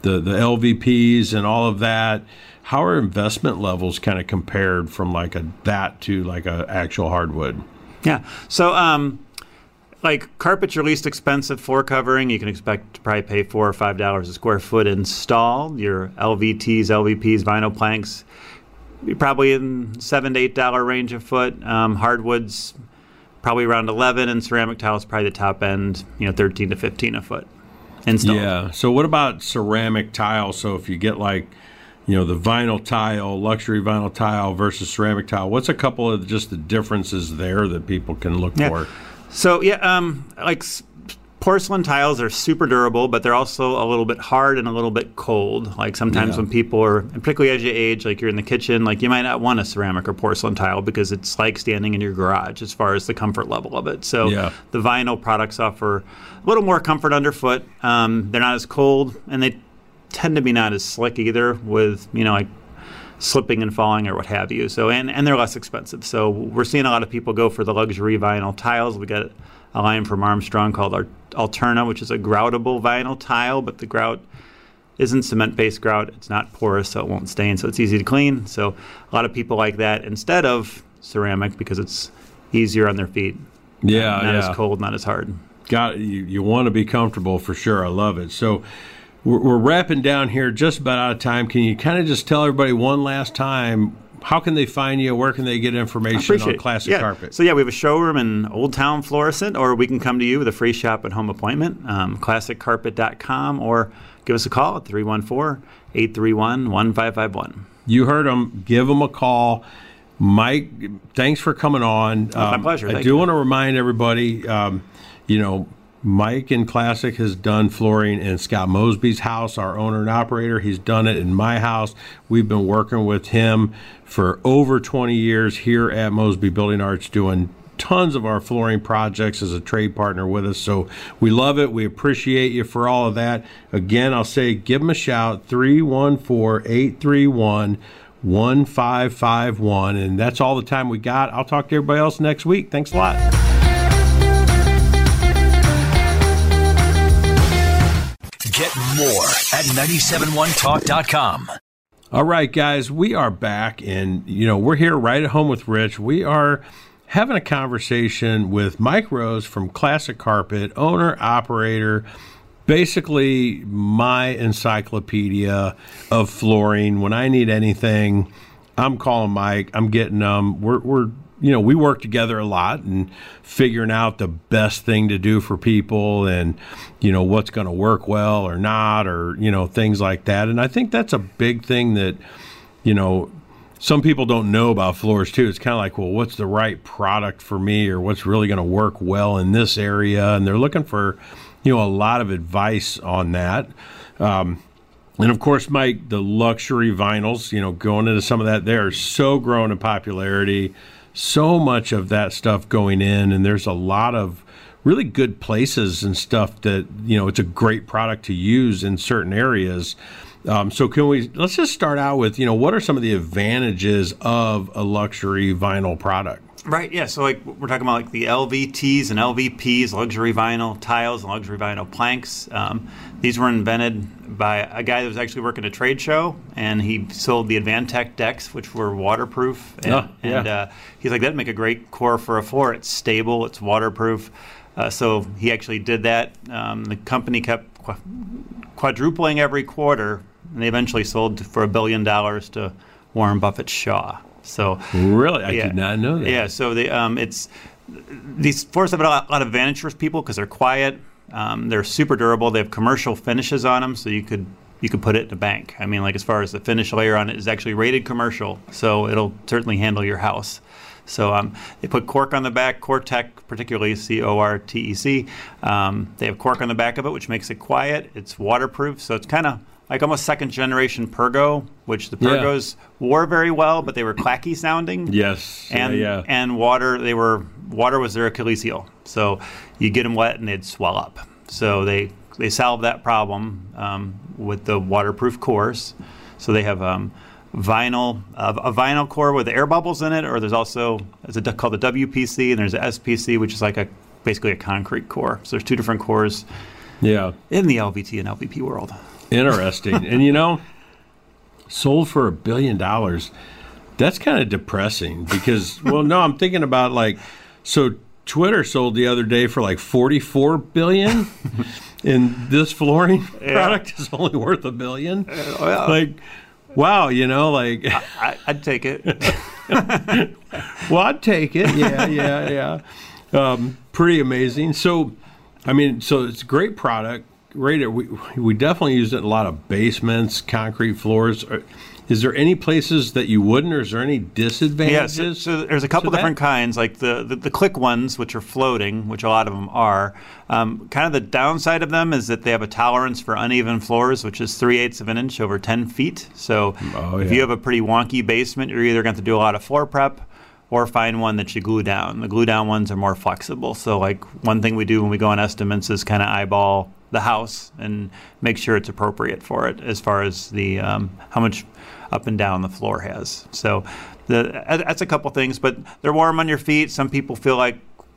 LVPs and all of that, how are investment levels kind of compared from like that to like a actual hardwood? Yeah. So, like carpet's your least expensive floor covering. You can expect to probably pay $4 or $5 a square foot installed. Your LVTs, LVPs, vinyl planks, you're probably in $7 to $8 range a foot. Hardwoods, probably around $11, and ceramic tiles probably the top end, $13 to $15 a foot installed. Yeah. So what about ceramic tile? So if you get like, the vinyl tile, luxury vinyl tile versus ceramic tile, what's a couple of just the differences there that people can look for? So, porcelain tiles are super durable, but they're also a little bit hard and a little bit cold. Like sometimes when people are, and particularly as you age, like you're in the kitchen, like you might not want a ceramic or porcelain tile because it's like standing in your garage as far as the comfort level of it. So the vinyl products offer a little more comfort underfoot. They're not as cold, and they tend to be not as slick either with, like slipping and falling or what have you. So, and they're less expensive. So we're seeing a lot of people go for the luxury vinyl tiles. We got a line from Armstrong called Alterna, which is a groutable vinyl tile, but the grout isn't cement-based grout. It's not porous, so it won't stain, so it's easy to clean. So a lot of people like that instead of ceramic because it's easier on their feet. Not as cold, not as hard. You want to be comfortable for sure. I love it. So we're wrapping down here, just about out of time. Can you kind of just tell everybody one last time, how can they find you? Where can they get information on Classic Carpet? So, we have a showroom in Old Town Florissant, or we can come to you with a free shop at home appointment, classiccarpet.com, or give us a call at 314-831-1551. You heard them. Give them a call. Mike, thanks for coming on. My pleasure. I do want to remind everybody, Mike in Classic has done flooring in Scott Mosby's house, our owner and operator. He's done it in my house. We've been working with him for over 20 years here at Mosby Building Arts, doing tons of our flooring projects as a trade partner with us. So we love it. We appreciate you for all of that. Again, I'll say give him a shout, 314-831-1551. And that's all the time we got. I'll talk to everybody else next week. Thanks a lot. Get more at 971talk.com. All right, guys, we are back, and we're here right at home with Rich. We are having a conversation with Mike Rose from Classic Carpet, owner, operator, basically my encyclopedia of flooring. When I need anything, I'm calling Mike. I'm getting them. We work together a lot and figuring out the best thing to do for people and, what's going to work well or not, or, things like that. And I think that's a big thing that, some people don't know about floors too. It's kind of like, well, what's the right product for me, or what's really going to work well in this area? And they're looking for, a lot of advice on that. And of course, Mike, the luxury vinyls, going into some of that, they're so growing in popularity. So much of that stuff going in, and there's a lot of really good places and stuff that, it's a great product to use in certain areas. So let's just start out with, what are some of the advantages of a luxury vinyl product? Right, yeah. So we're talking about the LVTs and LVPs, luxury vinyl tiles and luxury vinyl planks. These were invented by a guy that was actually working a trade show, and he sold the Advantech decks, which were waterproof. And he's like, that'd make a great core for a floor. It's stable, it's waterproof. So he actually did that. The company kept quadrupling every quarter, and they eventually sold for $1 billion to Warren Buffett's Shaw. So really, I did not know that. Yeah, so these floors have a lot of advantage for people because they're quiet. They're super durable. They have commercial finishes on them, so you could put it in a bank. I mean, like as far as the finish layer on it is actually rated commercial, so it'll certainly handle your house. So they put cork on the back, Cortec, particularly Cortec. They have cork on the back of it, which makes it quiet. It's waterproof, so it's kind of like almost second generation Pergo, which the Pergos wore very well, but they were clacky sounding. Yes. And water was their Achilles heel. So you get them wet and they'd swell up. So they solved that problem with the waterproof cores. So they have vinyl, a vinyl core with air bubbles in it, or there's also called the WPC, and there's a SPC, which is like basically a concrete core. So there's two different cores. Yeah. In the LVT and LVP world. Interesting. And sold for $1 billion. That's kind of depressing because, well, no, I'm thinking about so Twitter sold the other day for like $44 billion, and this flooring product is only worth $1 billion. Wow, I'd take it. Well, I'd take it. Yeah. Pretty amazing. So it's a great product. We definitely use it in a lot of basements, concrete floors. Is there any places that you wouldn't, or is there any disadvantages? Yeah, so there's a couple different kinds, like the click ones, which are floating, which a lot of them are. Kind of the downside of them is that they have a tolerance for uneven floors, which is 3/8 of an inch over 10 feet. So if you have a pretty wonky basement, you're either going to do a lot of floor prep or find one that you glue down. The glue down ones are more flexible. So like one thing we do when we go on estimates is kind of eyeball the house and make sure it's appropriate for it as far as the how much up and down the floor has. So that's a couple things, but they're warm on your feet. Some people feel like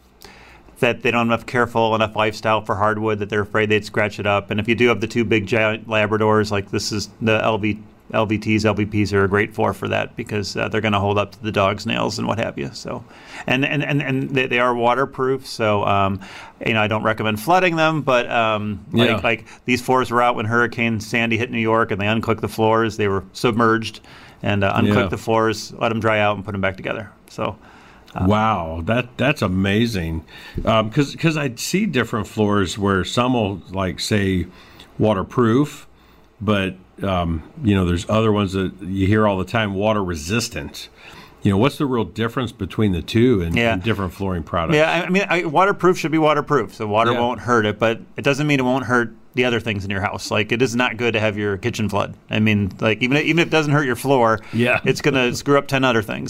that they don't have enough lifestyle for hardwood, that they're afraid they'd scratch it up. And if you do have the two big giant Labradors, like this is the LVTs, LVPs are a great floor for that because they're going to hold up to the dog's nails and what have you. So, and they are waterproof. So, I don't recommend flooding them, but like these floors were out when Hurricane Sandy hit New York, and they unclicked the floors. They were submerged, and unclicked the floors, let them dry out, and put them back together. So. Wow, that's amazing. Because I see different floors where some will say waterproof, but there's other ones that you hear all the time, water resistant. What's the real difference between the two and different flooring products? Yeah, waterproof should be waterproof, so water won't hurt it, but it doesn't mean it won't hurt the other things in your house. Like, it is not good to have your kitchen flood. I mean, like, even if it doesn't hurt your floor, it's going to screw up 10 other things.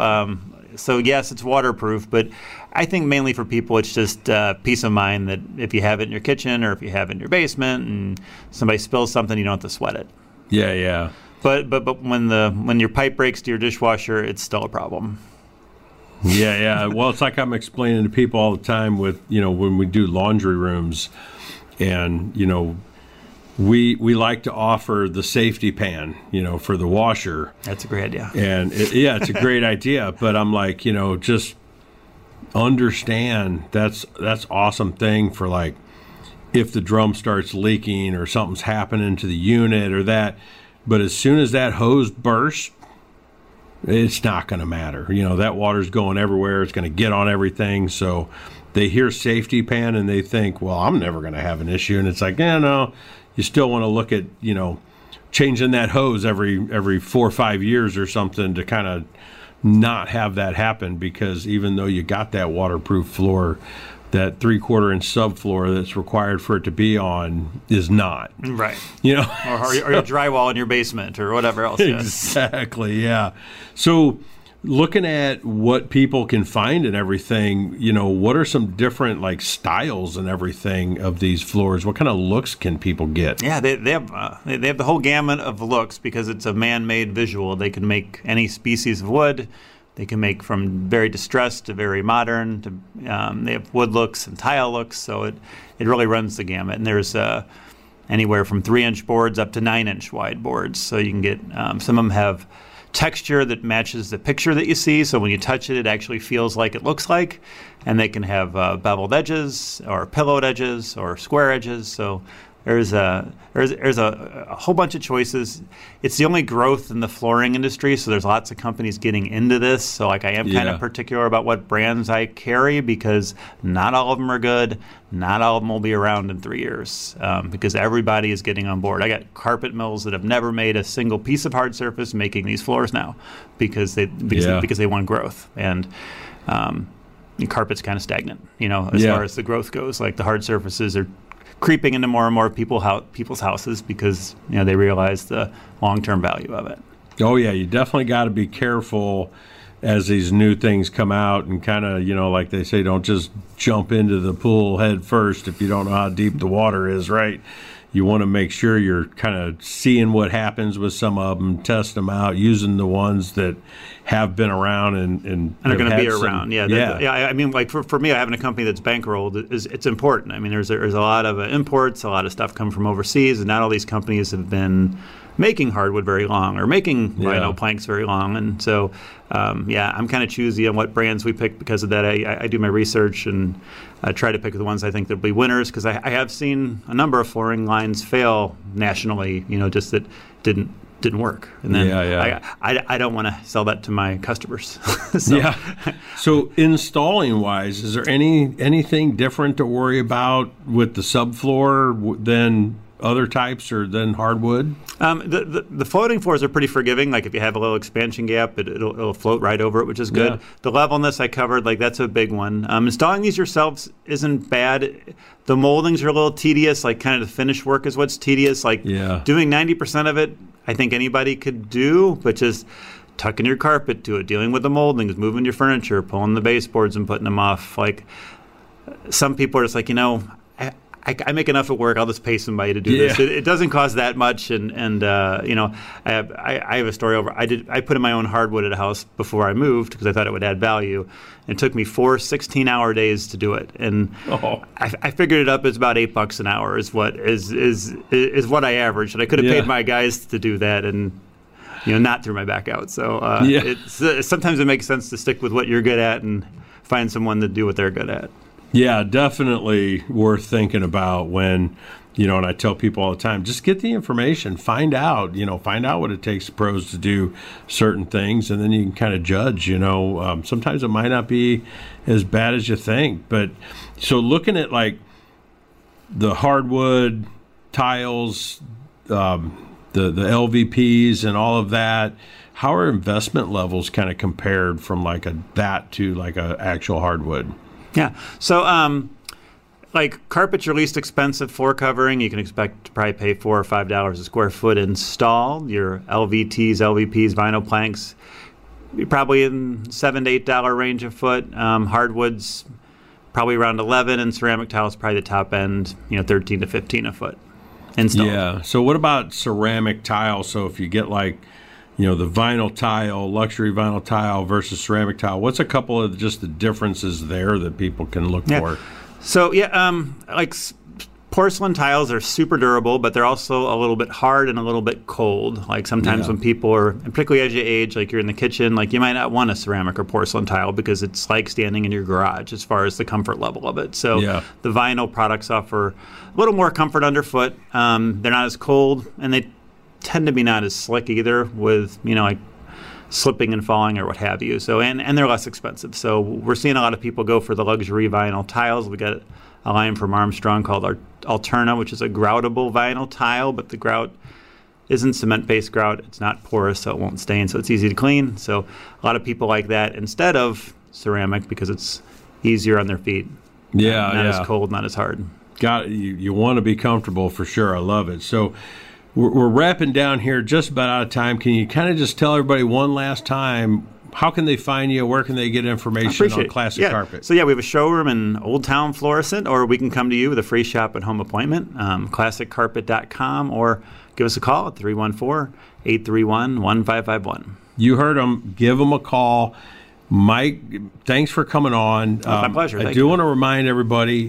So yes, it's waterproof, but I think mainly for people it's just peace of mind that if you have it in your kitchen or if you have it in your basement and somebody spills something, you don't have to sweat it. Yeah. But when your pipe breaks to your dishwasher, it's still a problem. Yeah. Well, it's like I'm explaining to people all the time with, when we do laundry rooms and, we like to offer the safety pan, for the washer. That's a great idea. And it's a great idea. But I'm like, just understand that's awesome thing for like if the drum starts leaking or something's happening to the unit or that. But as soon as that hose bursts, it's not going to matter. That water's going everywhere. It's going to get on everything. So they hear safety pan and they think, well, I'm never going to have an issue. And it's like, no. You still want to look at, changing that hose every 4 or 5 years or something to kind of not have that happen, because even though you got that waterproof floor, that 3/4 inch subfloor that's required for it to be on is not. Right. Or your drywall in your basement or whatever else. Exactly, yeah. So looking at what people can find and everything, what are some different styles and everything of these floors? What kind of looks can people get? Yeah, they have the whole gamut of looks because it's a man-made visual. They can make any species of wood. They can make from very distressed to very modern. They have wood looks and tile looks, so it really runs the gamut. And there's anywhere from 3-inch boards up to 9-inch wide boards. So you can get some of them have texture that matches the picture that you see, so when you touch it, it actually feels like it looks like. And they can have beveled edges or pillowed edges or square edges. So there's a whole bunch of choices. It's the only growth in the flooring industry, so there's lots of companies getting into this. So I am kind of particular about what brands I carry because not all of them are good. Not all of them will be around in 3 years because everybody is getting on board. I got carpet mills that have never made a single piece of hard surface making these floors now because they want growth. And carpet's kind of stagnant, as far as the growth goes. Like the hard surfaces are creeping into more and more people's houses because they realize the long-term value of it. Oh yeah, you definitely got to be careful as these new things come out and kind of, like they say, don't just jump into the pool head first if you don't know how deep the water is, right? You want to make sure you're kind of seeing what happens with some of them, test them out, using the ones that have been around and are going to be around. Yeah. I mean, like for me, having a company that's bankrolled it's important. I mean, there's a lot of imports, a lot of stuff come from overseas, and not all these companies have been making hardwood very long or making vinyl planks very long. And so, I'm kind of choosy on what brands we pick because of that. I do my research and I try to pick the ones I think that'll be winners because I have seen a number of flooring lines fail nationally, just that didn't work. And then I don't want to sell that to my customers. So installing wise, is there anything different to worry about with the subfloor than other types or than hardwood? The floating floors are pretty forgiving. Like if you have a little expansion gap, it'll float right over it, which is good. Yeah. The levelness I covered, that's a big one. Installing these yourselves isn't bad. The moldings are a little tedious. Like kind of the finish work is what's tedious. Doing 90% of it, I think anybody could do, but just tucking your carpet to it, dealing with the moldings, moving your furniture, pulling the baseboards and putting them off. Like some people are just like, I make enough at work. I'll just pay somebody to do this. It doesn't cost that much, and I have a story over. I put in my own hardwood at a house before I moved because I thought it would add value. It took me 4 16-hour days to do it, and I figured it up as about $8 an hour is what what I averaged. And I could have paid my guys to do that, and not through my back out. So sometimes it makes sense to stick with what you're good at and find someone to do what they're good at. Yeah, definitely worth thinking about when, and I tell people all the time, just get the information, find out what it takes the pros to do certain things, and then you can kind of judge, sometimes it might not be as bad as you think. But so looking at like the hardwood tiles, the LVPs and all of that, how are investment levels kind of compared from that to like a actual hardwood? Yeah. So, carpet's your least expensive floor covering. You can expect to probably pay $4 or $5 a square foot installed. Your LVTs, LVPs, vinyl planks, you're probably in $7 to $8 range a foot. Hardwoods, probably around $11, and ceramic tiles probably the top end, $13 to $15 a foot installed. Yeah. So, what about ceramic tile? So, if you get the vinyl tile, luxury vinyl tile versus ceramic tile. What's a couple of just the differences there that people can look for? So, porcelain tiles are super durable, but they're also a little bit hard and a little bit cold. Like sometimes when people are, and particularly as you age, like you're in the kitchen, you might not want a ceramic or porcelain tile because it's like standing in your garage as far as the comfort level of it. So the vinyl products offer a little more comfort underfoot. They're not as cold, and they tend to be not as slick either with, slipping and falling or what have you. So, and they're less expensive. So we're seeing a lot of people go for the luxury vinyl tiles. We got a line from Armstrong called Alterna, which is a groutable vinyl tile, but the grout isn't cement-based grout. It's not porous, so it won't stain, so it's easy to clean. So a lot of people like that instead of ceramic because it's easier on their feet. Yeah, not as cold, not as hard. You want to be comfortable for sure. I love it. So we're wrapping down here, just about out of time. Can you kind of just tell everybody one last time, how can they find you? Where can they get information on Classic Carpet? So, we have a showroom in Old Town Florissant, or we can come to you with a free shop at home appointment, classiccarpet.com, or give us a call at 314-831-1551. You heard them. Give them a call. Mike, thanks for coming on. My pleasure. I do want to remind everybody,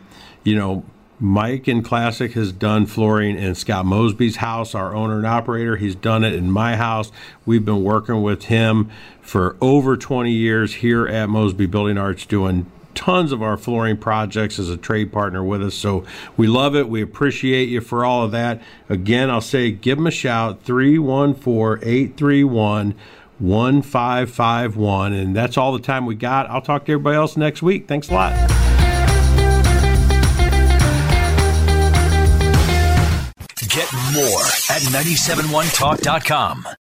Mike in Classic has done flooring in Scott Mosby's house, our owner and operator. He's done it in my house. We've been working with him for over 20 years here at Mosby Building Arts, doing tons of our flooring projects as a trade partner with us. So we love it. We appreciate you for all of that. Again, I'll say give them a shout, 314-831-1551. And that's all the time we got. I'll talk to everybody else next week. Thanks a lot. Get more at 971talk.com.